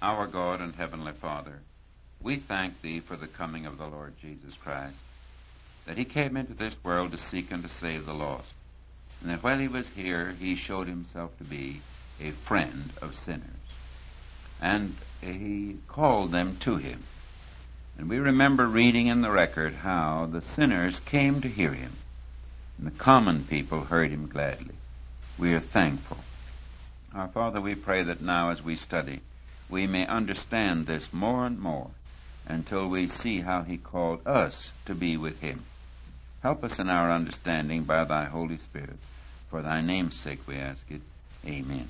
Our God and Heavenly Father, we thank Thee for the coming of the Lord Jesus Christ, that He came into this world to seek and to save the lost, and that while He was here, He showed Himself to be a friend of sinners, and He called them to Him. And we remember reading in the record how the sinners came to hear Him, and the common people heard Him gladly. We are thankful. Our Father, we pray that now as we study, we may understand this more and more until we see how He called us to be with Him. Help us in our understanding by Thy Holy Spirit. For Thy name's sake we ask it. Amen.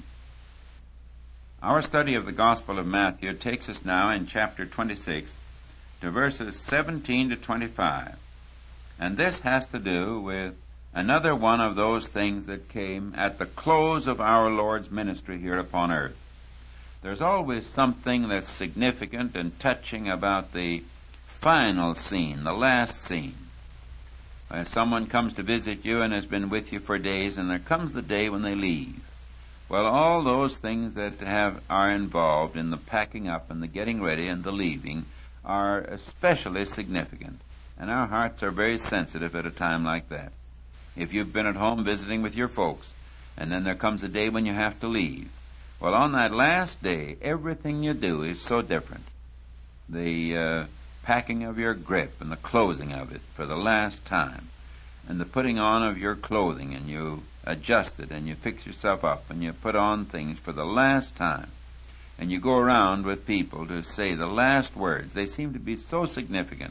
Our study of the Gospel of Matthew takes us now in chapter 26 to verses 17 to 25. And this has to do with another one of those things that came at the close of our Lord's ministry here upon earth. There's always something that's significant and touching about the final scene, the last scene. Someone comes to visit you and has been with you for days, and there comes the day when they leave. Well, all those things that are involved in the packing up and the getting ready and the leaving are especially significant, and our hearts are very sensitive at a time like that. If you've been at home visiting with your folks, and then there comes a day when you have to leave, well, on that last day, everything you do is so different. The packing of your grip and the closing of it for the last time, and the putting on of your clothing, and you adjust it, and you fix yourself up, and you put on things for the last time, and you go around with people to say the last words. They seem to be so significant.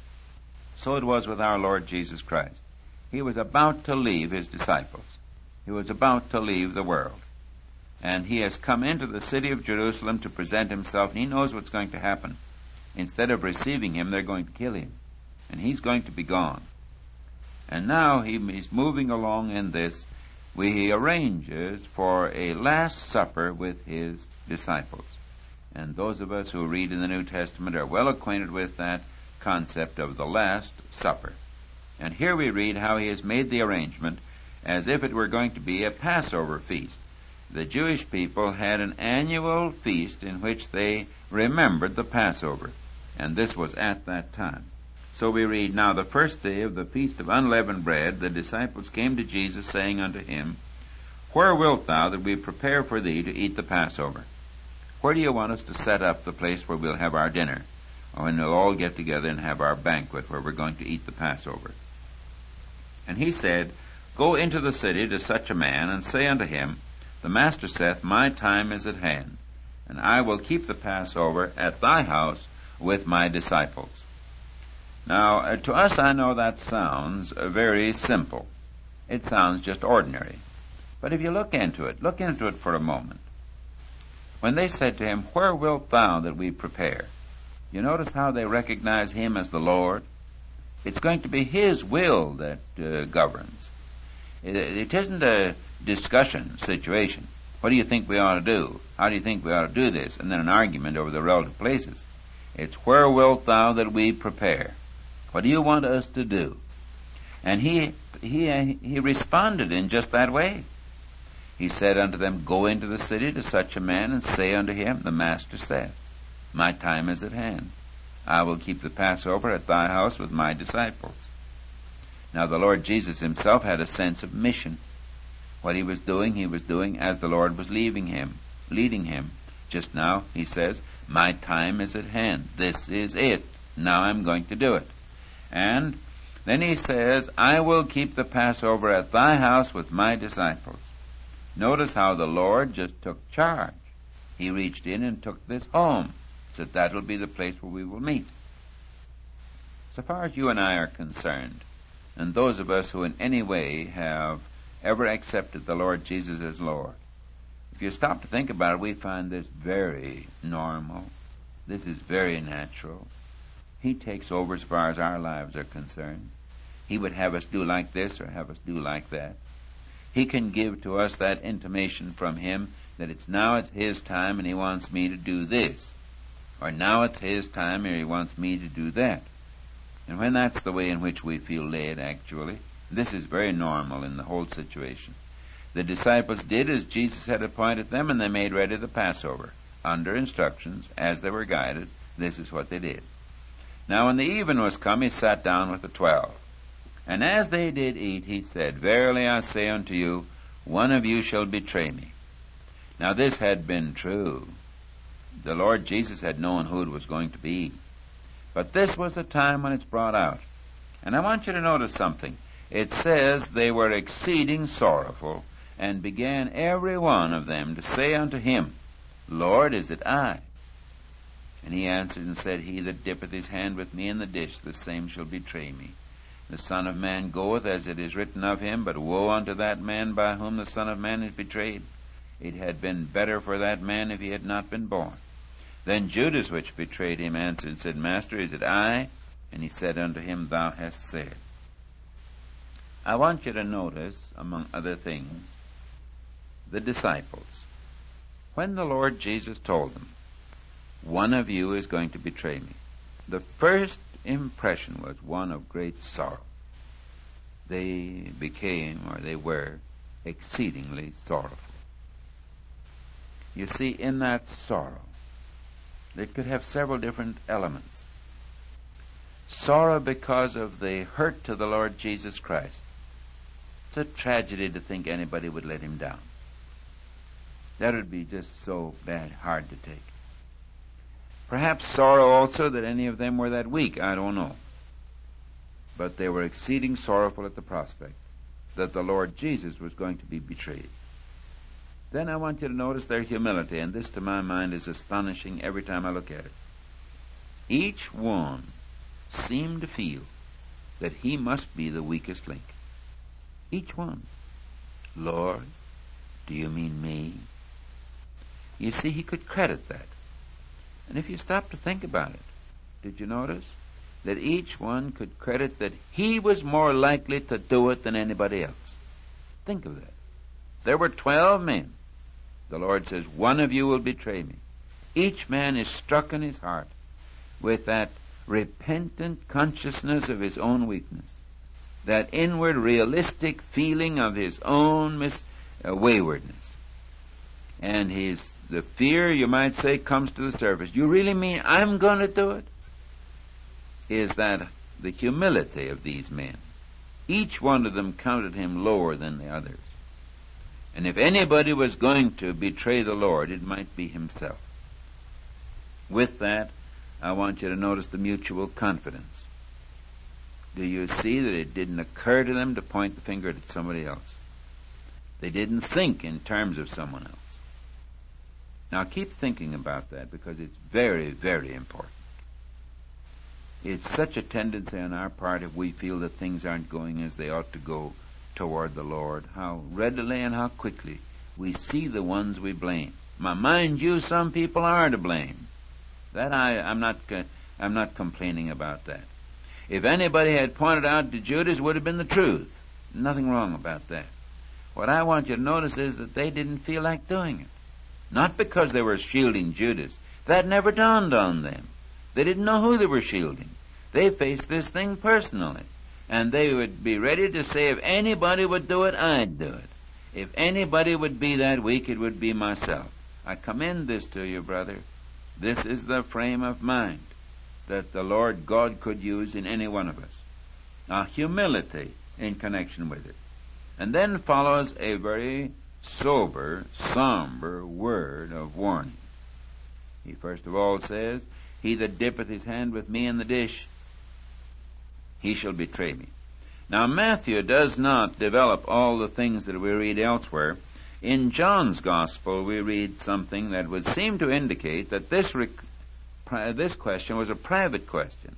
So it was with our Lord Jesus Christ. He was about to leave His disciples. He was about to leave the world. And He has come into the city of Jerusalem to present Himself, and He knows what's going to happen. Instead of receiving Him, they're going to kill Him, and He's going to be gone. And now He's moving along in this. He arranges for a Last Supper with His disciples. And those of us who read in the New Testament are well acquainted with that concept of the Last Supper. And here we read how He has made the arrangement as if it were going to be a Passover feast. The Jewish people had an annual feast in which they remembered the Passover, and this was at that time. So we read, "Now the first day of the feast of unleavened bread, the disciples came to Jesus, saying unto Him, Where wilt thou that we prepare for Thee to eat the Passover? Where do you want us to set up the place where we'll have our dinner, or when we'll all get together and have our banquet where we're going to eat the Passover?" And He said, Go into the city to such a man, and say unto him, The Master saith, My time is at hand, and I will keep the Passover at thy house with my disciples. Now, to us, I know that sounds very simple. It sounds just ordinary. But if you look into it for a moment. When they said to Him, Where wilt thou that we prepare? You notice how they recognize Him as the Lord? It's going to be His will that governs. It isn't a discussion situation. What do you think we ought to do? How do you think we ought to do this? And then an argument over the relative places. It's where wilt thou that we prepare? What do you want us to do? And he responded in just that way. He said unto them, Go into the city to such a man, and say unto him, The Master saith, My time is at hand. I will keep the Passover at thy house with my disciples. Now the Lord Jesus Himself had a sense of mission. What He was doing as the Lord was leading Him. Just now, He says, My time is at hand. This is it. Now I'm going to do it. And then He says, I will keep the Passover at thy house with my disciples. Notice how the Lord just took charge. He reached in and took this home. Said that'll be the place where we will meet. So far as you and I are concerned, and those of us who in any way have ever accepted the Lord Jesus as Lord, if you stop to think about it, we find this very normal. This is very natural. He takes over as far as our lives are concerned. He would have us do like this or have us do like that. He can give to us that intimation from Him that it's His time and He wants me to do this. Or now it's His time and He wants me to do that. And when that's the way in which we feel led, actually, this is very normal in the whole situation. The disciples did as Jesus had appointed them, and they made ready the Passover. under instructions, as they were guided, this is what they did. Now when the even was come, he sat down with the 12. And as they did eat, he said, Verily I say unto you, one of you shall betray me. Now this had been true. The Lord Jesus had known who it was going to be. But this was the time when it's brought out. And I want you to notice something. It says they were exceeding sorrowful, and began every one of them to say unto him, Lord, is it I? And he answered and said, He that dippeth his hand with me in the dish, the same shall betray me. The Son of Man goeth as it is written of him, but woe unto that man by whom the Son of Man is betrayed. It had been better for that man if he had not been born. Then Judas, which betrayed him, answered and said, Master, is it I? And he said unto him, Thou hast said. I want you to notice, among other things, the disciples. When the Lord Jesus told them, one of you is going to betray me, the first impression was one of great sorrow. They were exceedingly sorrowful. You see, in that sorrow, they could have several different elements. Sorrow because of the hurt to the Lord Jesus Christ. It's a tragedy to think anybody would let him down. That would be just so bad, hard to take. Perhaps sorrow also that any of them were that weak, I don't know. But they were exceeding sorrowful at the prospect that the Lord Jesus was going to be betrayed. Then I want you to notice their humility, and this to my mind is astonishing every time I look at it. Each one seemed to feel that he must be the weakest link. Each one. Lord, do you mean me? You see, he could credit that. And if you stop to think about it, did you notice that each one could credit that he was more likely to do it than anybody else? Think of that. There were 12 men. The Lord says, one of you will betray me. Each man is struck in his heart with that repentant consciousness of his own weakness, that inward realistic feeling of his own waywardness. And the fear, you might say, comes to the surface. You really mean I'm going to do it? Is that the humility of these men? Each one of them counted him lower than the others. And if anybody was going to betray the Lord, it might be himself. With that, I want you to notice the mutual confidence. Do you see that it didn't occur to them to point the finger at somebody else? They didn't think in terms of someone else. Now keep thinking about that, because it's very, very important. It's such a tendency on our part, if we feel that things aren't going as they ought to go toward the Lord, how readily and how quickly we see the ones we blame. Now, mind you, some people are to blame. That I'm not complaining about that. If anybody had pointed out to Judas, it would have been the truth. Nothing wrong about that. What I want you to notice is that they didn't feel like doing it. Not because they were shielding Judas. That never dawned on them. They didn't know who they were shielding. They faced this thing personally. And they would be ready to say, if anybody would do it, I'd do it. If anybody would be that weak, it would be myself. I commend this to you, brother. This is the frame of mind that the Lord God could use in any one of us. Now, humility in connection with it. And then follows a very sober, somber word of warning. He first of all says, He that dippeth his hand with me in the dish, he shall betray me. Now, Matthew does not develop all the things that we read elsewhere. In John's Gospel, we read something that would seem to indicate that this question was a private question.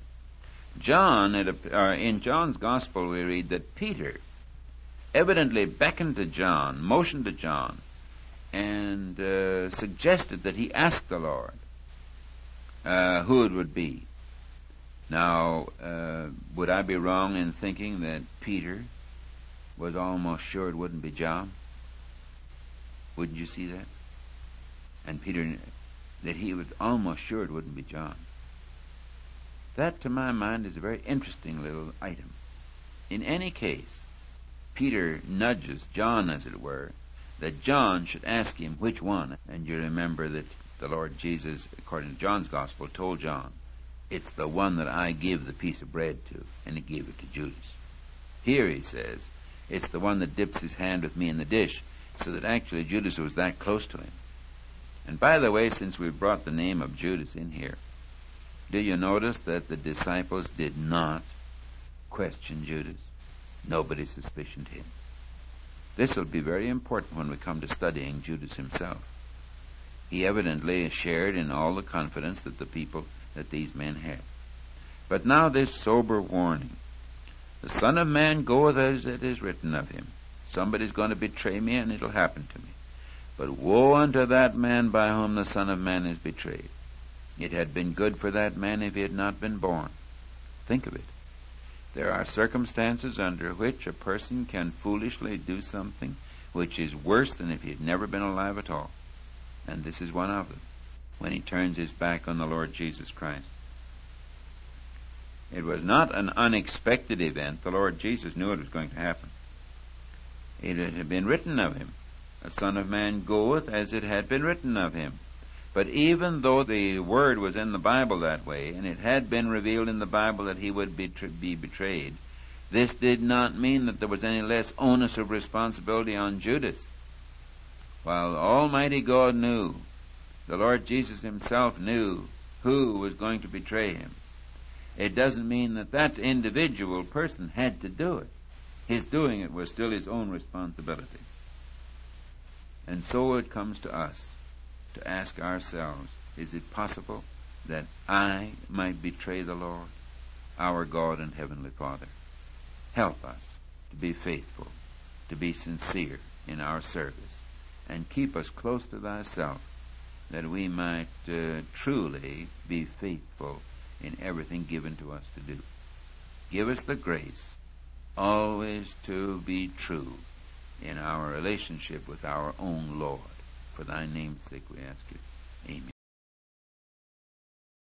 In John's Gospel, we read that Peter evidently beckoned to John, motioned to John, and suggested that he ask the Lord who it would be. Now, would I be wrong in thinking that Peter was almost sure it wouldn't be John? Wouldn't you see that? And Peter, that he was almost sure it wouldn't be John. That, to my mind, is a very interesting little item. In any case, Peter nudges John, as it were, that John should ask him which one. And you remember that the Lord Jesus, according to John's Gospel, told John, "It's the one that I give the piece of bread to," and he gave it to Judas. Here he says, "It's the one that dips his hand with me in the dish," so that actually Judas was that close to him. And by the way, since we've brought the name of Judas in here, do you notice that the disciples did not question Judas? Nobody suspicioned him. This will be very important when we come to studying Judas himself. He evidently shared in all the confidence that these men had. But now this sober warning. The Son of Man goeth as it is written of him. Somebody's going to betray me, and it'll happen to me. But woe unto that man by whom the Son of Man is betrayed. It had been good for that man if he had not been born. Think of it. There are circumstances under which a person can foolishly do something which is worse than if he had never been alive at all. And this is one of them, when he turns his back on the Lord Jesus Christ. It was not an unexpected event. The Lord Jesus knew it was going to happen. It had been written of him. The Son of Man goeth as it had been written of him. But even though the word was in the Bible that way, and it had been revealed in the Bible that he would be betrayed, this did not mean that there was any less onus of responsibility on Judas. While Almighty God knew, the Lord Jesus himself knew who was going to betray him. It doesn't mean that that individual person had to do it. His doing it was still his own responsibility. And so it comes to us to ask ourselves, is it possible that I might betray the Lord, our God and Heavenly Father? Help us to be faithful, to be sincere in our service, and keep us close to thyself, that we might truly be faithful in everything given to us to do. Give us the grace always to be true in our relationship with our own Lord. For thy name's sake we ask it. Amen.